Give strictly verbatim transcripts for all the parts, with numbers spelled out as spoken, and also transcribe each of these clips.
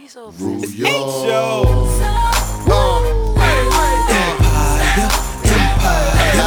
so Rule obsessed? y'all. Uh, Empire, Empire,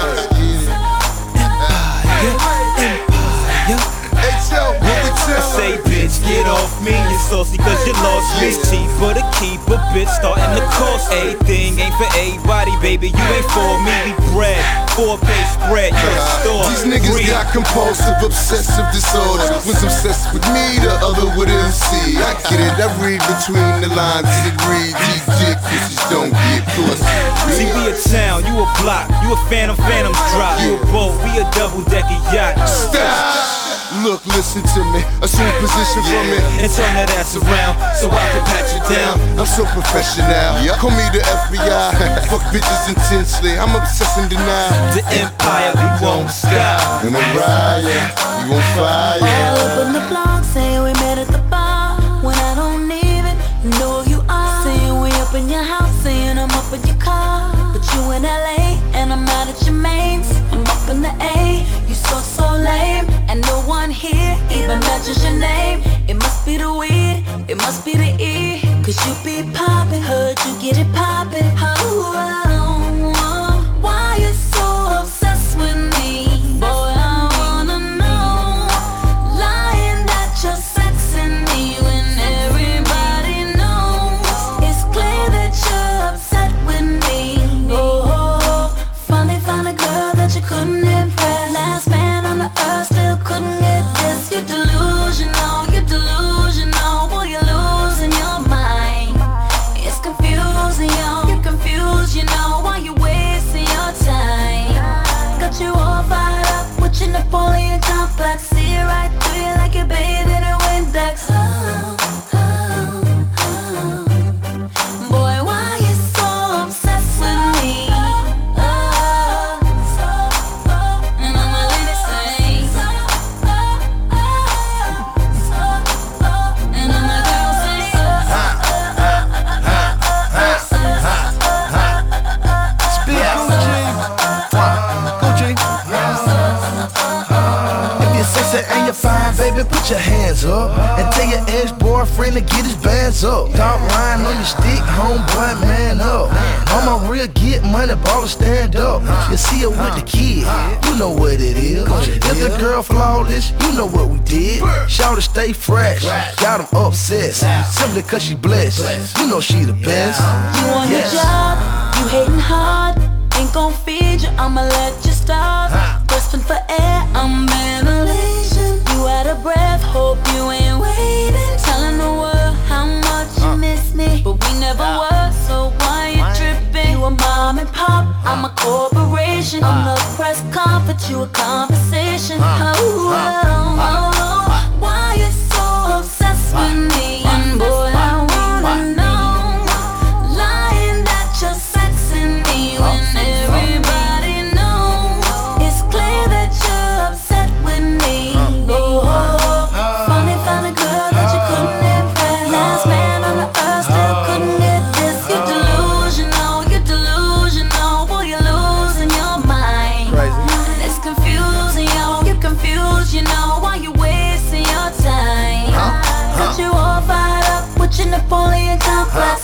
H-O, what we I tell say, bitch, get off me. You're saucy cause you lost me. Cheaper to keep a bitch starting to cost. Everything ain't for everybody, baby. You ain't for me. We bread, four page spread. You a store. These niggas Read. got compulsive, obsessive disorder. One's obsessed with me, the other with M C. I get it, I read between the lines. It reads, these dick pussies don't get pussy. See, we a town, you a block. You a phantom, phantoms drop. You a boat, we a double decker yacht. Stop! Look, listen to me, assume position from me And turn that ass around so I can pat you down. I'm so professional, call me the F B I. Fuck bitches intensely, I'm obsessing denial. The empire, we won't stop. And a riot, we on fire. Open the blog, say we met at the bar. When I don't even know who you are. Saying we up in your house, saying I'm up in your car. But you in L A, and I'm out at your mains. I'm up in the A, you so, so lame. And no one here even mentions your name. It must be the weed, it must be the E. Cause you be poppin', heard you get it poppin'. Oh, oh, oh, why you so obsessed with me? Boy, I wanna know. Lying that you're sexing me when everybody knows. It's clear that you're upset with me. Oh, finally found a girl that you couldn't impress. Last man on the earth still couldn't get this. You're delusional, you're delusional. Boy, you're losing your mind. It's confusing, yo. You're confused, you know. Why you wasting your time? Got you all fired up with your Napoleon complex. See it right through you like you're bathed in a Windex. Oh, oh, oh. Boy, why you so obsessed with me? Oh, and all my ladies say, and all my girls say, Gucci. If you're sexy and you're fine, baby, put your hands up. And tell your ex-boyfriend to get his bands up. Dog line on your stick, homeboy, man up. On my real, get money, baller, stand up. You see her with the kid, you know what it is. If the girl flawless, you know what we did. Shout to stay fresh, got them obsessed. Simply cause she blessed, you know she the best. you on your job, you hating hard. Ain't gon' feed you, I'ma let you starve. Grasping for air, I'm ventilation. You out of breath, hope you ain't waiting. Telling the world how much you miss me, but we never were, so why you tripping? You a mom and pop, I'm a corporation. I'm the press conference, you a conversation. Oh, oh, oh, why you so obsessed with me? And boy, I wanna know. Lying that you're sexing me when everybody knows. It's clear that you're upset with me. Oh, finally found a girl that you couldn't impress. Last man on the earth still couldn't get this. You're delusional, you're delusional. Boy, you're losing your mind. And it's confusing, yo. You're confused, you know. Why you wasting your time? Got you all fired up with your Napoleon complex.